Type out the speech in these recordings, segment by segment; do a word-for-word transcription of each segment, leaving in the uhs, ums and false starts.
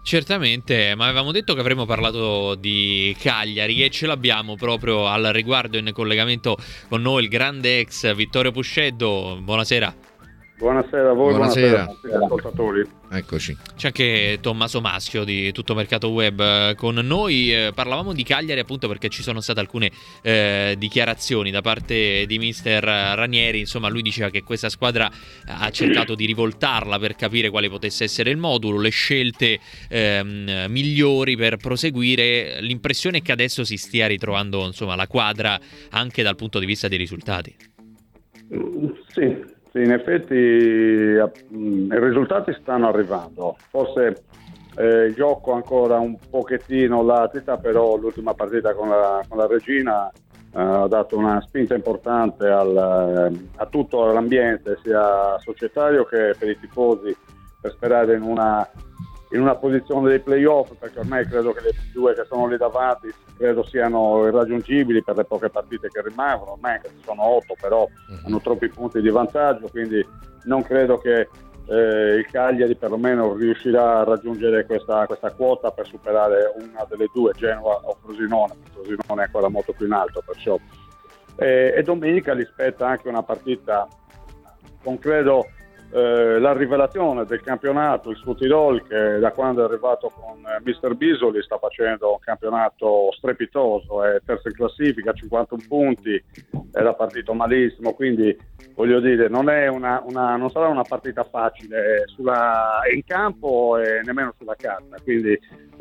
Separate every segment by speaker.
Speaker 1: Certamente, ma avevamo detto che avremmo parlato di Cagliari e ce l'abbiamo proprio al riguardo in collegamento con noi il grande ex Vittorio Pusceddo. Buonasera.
Speaker 2: Buonasera a voi,
Speaker 3: buonasera,
Speaker 2: buonasera a tutti gli ascoltatori.
Speaker 3: Eccoci.
Speaker 1: C'è anche Tommaso Maschio di Tutto Mercato Web con noi. Eh, parlavamo di Cagliari appunto perché ci sono state alcune eh, dichiarazioni da parte di mister Ranieri. Insomma, lui diceva che questa squadra ha cercato di rivoltarla per capire quale potesse essere il modulo, le scelte ehm, migliori per proseguire. L'impressione è che adesso si stia ritrovando insomma la quadra anche dal punto di vista dei risultati.
Speaker 2: Sì. Sì, in effetti i risultati stanno arrivando, forse eh, il gioco ancora un pochettino latita, però l'ultima partita con la, con la Regina eh, ha dato una spinta importante al, a tutto l'ambiente, sia societario che per i tifosi, per sperare in una, in una posizione dei playoff, perché ormai credo che le due che sono lì davanti credo siano irraggiungibili per le poche partite che rimangono, ormai che sono otto, però uh-huh. hanno troppi punti di vantaggio, quindi non credo che eh, il Cagliari perlomeno riuscirà a raggiungere questa, questa quota per superare una delle due, Genova o Frosinone. Frosinone è ancora molto più in alto, perciò e, e domenica gli spetta anche una partita con credo Eh, la rivelazione del campionato, il Sud Tirol, che da quando è arrivato con eh, mister Bisoli sta facendo un campionato strepitoso, è terzo in classifica, cinquantuno punti, era partito malissimo, quindi voglio dire non è una, una non sarà una partita facile sulla, in campo e nemmeno sulla carta, quindi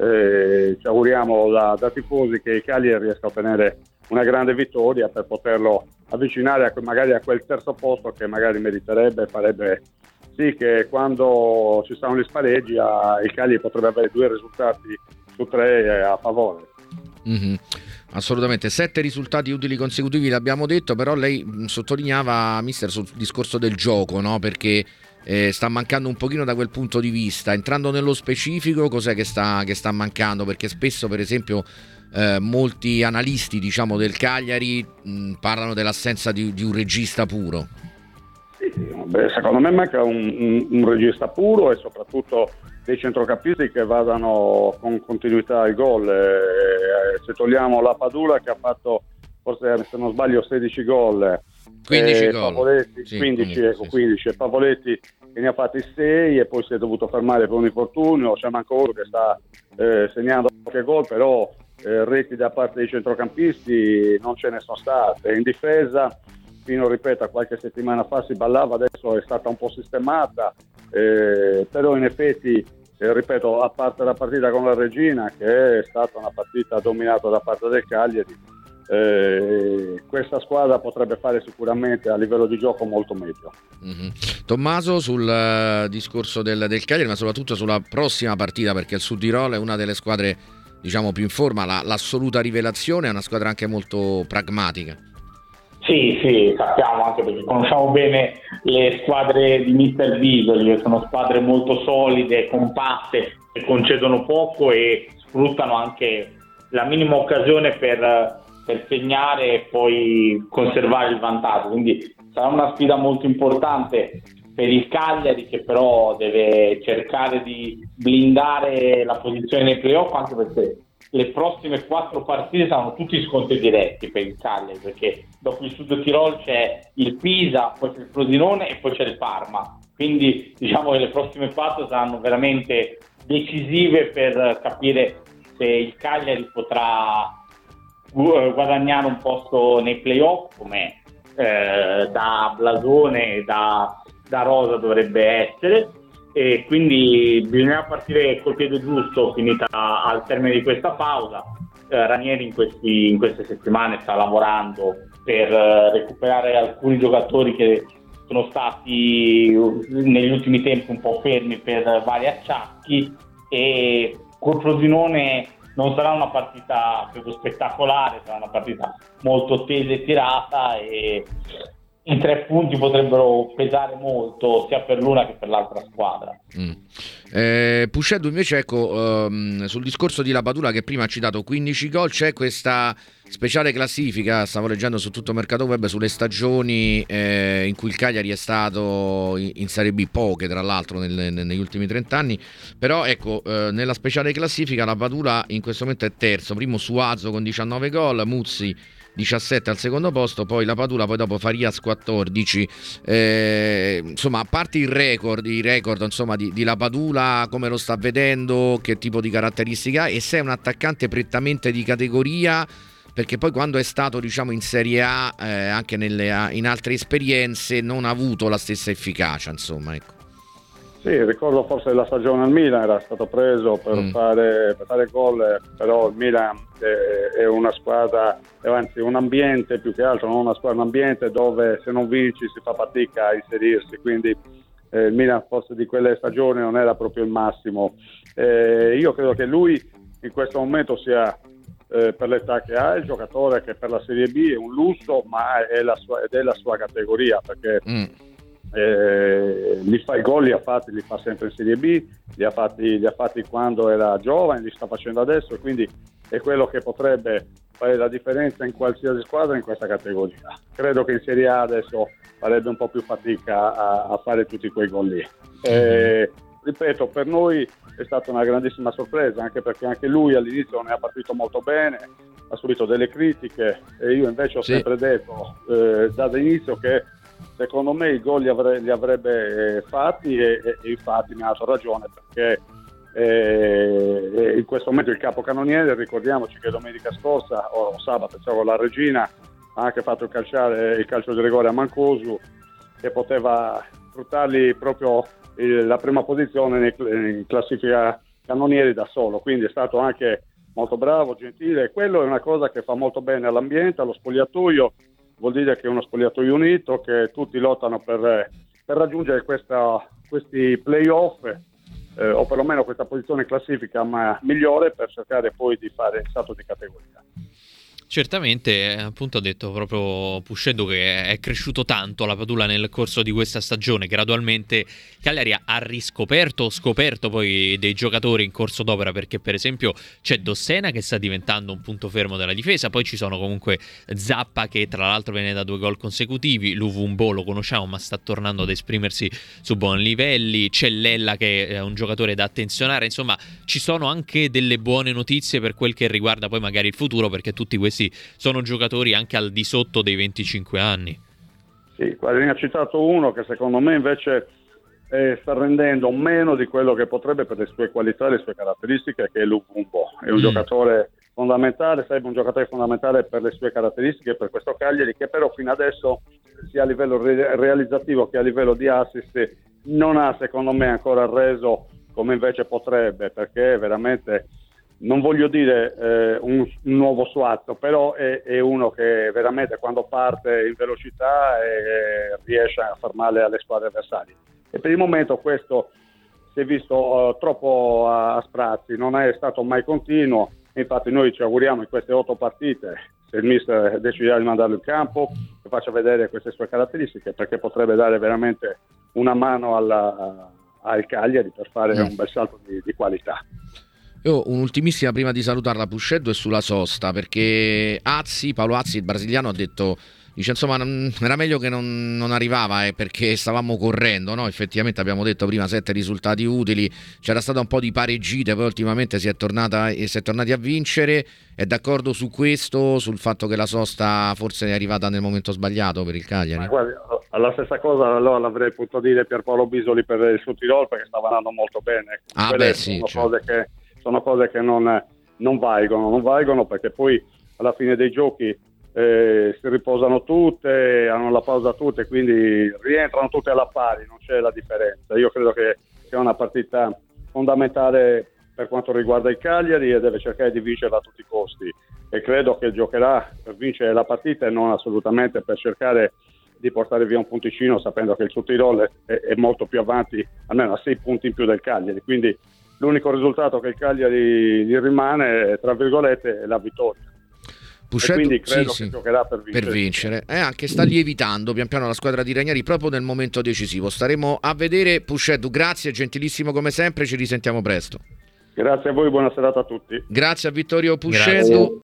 Speaker 2: eh, ci auguriamo da, da tifosi che il Cagliari riesca a ottenere una grande vittoria per poterlo avvicinare a, magari a quel terzo posto che magari meriterebbe e farebbe sì che quando ci saranno gli spareggi a, il Cagliari potrebbe avere due risultati su tre a favore.
Speaker 3: Mm-hmm. Assolutamente, sette risultati utili consecutivi l'abbiamo detto, però lei sottolineava, mister, sul discorso del gioco, no? Perché eh, sta mancando un pochino da quel punto di vista. Entrando nello specifico, cos'è che sta, che sta mancando? Perché spesso, per esempio, eh, molti analisti, diciamo, del Cagliari mh, parlano dell'assenza di, di un regista puro.
Speaker 2: Sì, beh, secondo me manca un, un, un regista puro e soprattutto dei centrocampisti che vadano con continuità al gol. Eh, se togliamo la Padula che ha fatto forse se non sbaglio sedici gol,
Speaker 3: quindici
Speaker 2: eh,
Speaker 3: gol,
Speaker 2: Pavoletti,
Speaker 3: sì,
Speaker 2: quindici,
Speaker 3: comunque,
Speaker 2: ecco,
Speaker 3: sì,
Speaker 2: quindici,
Speaker 3: sì.
Speaker 2: Pavoletti che ne ha fatti sei e poi si è dovuto fermare per un infortunio. C'è Mancoro che sta eh, segnando qualche gol, però eh, reti da parte dei centrocampisti non ce ne sono state. In difesa fino, ripeto, a qualche settimana fa si ballava, adesso è stata un po' sistemata, eh, però in effetti, eh, ripeto, a parte la partita con la Regina, che è stata una partita dominata da parte del Cagliari, eh, questa squadra potrebbe fare sicuramente a livello di gioco molto meglio.
Speaker 3: Mm-hmm. Tommaso, sul uh, discorso del, del Cagliari, ma soprattutto sulla prossima partita, perché il Sud Tirol è una delle squadre, diciamo, più in forma, la, l'assoluta rivelazione, è una squadra anche molto pragmatica.
Speaker 4: Sì, sì, sappiamo, anche perché conosciamo bene le squadre di mister Bisoli, che sono squadre molto solide, compatte, che concedono poco e sfruttano anche la minima occasione per, per segnare e poi conservare il vantaggio. Quindi sarà una sfida molto importante per il Cagliari, che però deve cercare di blindare la posizione nei playoff, anche perché le prossime quattro partite saranno tutti scontri diretti per il Cagliari, perché dopo il Sud Tirol c'è il Pisa, poi c'è il Frosinone e poi c'è il Parma, quindi diciamo che le prossime quattro saranno veramente decisive per capire se il Cagliari potrà guadagnare un posto nei playoff, come eh, da blasone e da, da rosa dovrebbe essere. E quindi bisogna partire col piede giusto finita al termine di questa pausa. Eh, Ranieri in, questi, in queste settimane sta lavorando per eh, recuperare alcuni giocatori che sono stati negli ultimi tempi un po' fermi per vari acciacchi, e col Frosinone non sarà una partita credo spettacolare, sarà una partita molto tesa e tirata, e i tre punti potrebbero pesare molto sia per l'una che per l'altra squadra.
Speaker 3: Mm. Eh, Pusceddu invece, ecco, ehm, sul discorso di Lapadula che prima ha citato quindici gol, c'è questa speciale classifica, stavo leggendo su tutto Mercato Web, sulle stagioni eh, in cui il Cagliari è stato in, in Serie B, poche tra l'altro nel, nel, negli ultimi trenta anni, però ecco, eh, nella speciale classifica Lapadula in questo momento è terzo, primo Suazo con diciannove gol, Muzzi diciassette al secondo posto, poi Lapadula, poi dopo Farias quattordici. Eh, insomma, a parte il record, i record insomma di, di Lapadula, come lo sta vedendo, che tipo di caratteristica ha, e se è un attaccante prettamente di categoria, perché poi quando è stato diciamo in Serie A, eh, anche nelle, in altre esperienze, non ha avuto la stessa efficacia, insomma, ecco.
Speaker 2: Sì, ricordo forse la stagione al Milan, era stato preso per mm. fare per fare gol, però il Milan è, è una squadra, anzi un ambiente più che altro, non una squadra, un ambiente dove se non vinci si fa fatica a inserirsi, quindi eh, il Milan forse di quelle stagioni non era proprio il massimo. Eh, io credo che lui in questo momento sia, eh, per l'età che ha, il giocatore che per la Serie B è un lusso, ma è la sua, ed è la sua categoria, perché mm. Eh, li fa i gol, li ha fatti, li fa sempre in Serie B, li ha fatti, li ha fatti quando era giovane, li sta facendo adesso, e quindi è quello che potrebbe fare la differenza in qualsiasi squadra in questa categoria. Credo che in Serie A adesso farebbe un po' più fatica a, a fare tutti quei gol lì. Eh, ripeto, per noi è stata una grandissima sorpresa, anche perché anche lui all'inizio non è partito molto bene, ha subito delle critiche, e io invece ho sì. sempre detto eh, dall'inizio che secondo me i gol li, avre- li avrebbe fatti, e, e infatti mi ha dato ragione, perché eh, in questo momento il capocannoniere, ricordiamoci che domenica scorsa o sabato cioè, con la Regina ha anche fatto il, calciare, il calcio di rigore a Mancosu, che poteva fruttargli proprio il, la prima posizione nei, in classifica cannonieri da solo, quindi è stato anche molto bravo, gentile, e quello è una cosa che fa molto bene all'ambiente, allo spogliatoio. Vuol dire che è uno spogliatoio unito, che tutti lottano per, per raggiungere questa, questi play-off, eh, o perlomeno questa posizione classifica ma migliore, per cercare poi di fare il salto di categoria.
Speaker 1: Certamente, appunto ha detto proprio Pusceddu che è cresciuto tanto Lapadula nel corso di questa stagione, gradualmente Cagliari ha riscoperto, scoperto poi dei giocatori in corso d'opera, perché per esempio c'è Dossena che sta diventando un punto fermo della difesa, poi ci sono comunque Zappa che tra l'altro viene da due gol consecutivi, Luvumbo lo conosciamo ma sta tornando ad esprimersi su buoni livelli, c'è Lella che è un giocatore da attenzionare, insomma ci sono anche delle buone notizie per quel che riguarda poi magari il futuro, perché tutti questi sono giocatori anche al di sotto dei venticinque anni.
Speaker 2: Sì, ne ha citato uno che secondo me invece eh, sta rendendo meno di quello che potrebbe per le sue qualità e le sue caratteristiche, che è Luvumbo. È un mm. giocatore fondamentale, sarebbe un giocatore fondamentale per le sue caratteristiche, per questo Cagliari, che però fino adesso sia a livello re- realizzativo che a livello di assist non ha secondo me ancora reso come invece potrebbe, perché veramente, non voglio dire eh, un, un nuovo Suazo, però è, è uno che veramente quando parte in velocità eh, riesce a far male alle squadre avversarie, e per il momento questo si è visto uh, troppo a, a sprazzi, non è stato mai continuo. Infatti noi ci auguriamo in queste otto partite, se il mister deciderà di mandarlo in campo, che faccia vedere queste sue caratteristiche, perché potrebbe dare veramente una mano alla, al Cagliari per fare mm. un bel salto di, di qualità.
Speaker 3: Io un'ultimissima prima di salutarla, Pusceddu, è sulla sosta, perché Azzi, Paolo Azzi, il brasiliano, ha detto, dice insomma non, era meglio che non, non arrivava eh, perché stavamo correndo, no? Effettivamente abbiamo detto prima sette risultati utili, c'era stata un po' di pareggite, poi ultimamente si è tornata e si è tornati a vincere. È d'accordo su questo, sul fatto che la sosta forse è arrivata nel momento sbagliato per il Cagliari?
Speaker 2: Ma guardi, la stessa cosa allora l'avrei potuto dire Pierpaolo Bisoli per il suo Tirol, perché stava andando molto bene.
Speaker 3: Ah,
Speaker 2: Quelle
Speaker 3: beh, sì,
Speaker 2: sono
Speaker 3: cioè.
Speaker 2: cose che sono cose che non, non valgono, non valgono perché poi alla fine dei giochi eh, si riposano tutte, hanno la pausa tutte, quindi rientrano tutte alla pari, non c'è la differenza. Io credo che sia una partita fondamentale per quanto riguarda il Cagliari e deve cercare di vincerla a tutti i costi, e credo che giocherà per vincere la partita e non assolutamente per cercare di portare via un punticino, sapendo che il Sud Tirol è, è molto più avanti, almeno a sei punti in più del Cagliari, quindi l'unico risultato che il Cagliari gli rimane, tra virgolette, è la vittoria.
Speaker 3: Puscetto,
Speaker 2: e quindi credo
Speaker 3: sì,
Speaker 2: che
Speaker 3: sì,
Speaker 2: giocherà per vincere.
Speaker 3: per vincere. E anche sta lievitando pian piano la squadra di Ranieri proprio nel momento decisivo. Staremo a vedere. Puscetto, grazie, gentilissimo come sempre, ci risentiamo presto.
Speaker 2: Grazie a voi, buona serata a tutti.
Speaker 3: Grazie a Vittorio Puscetto.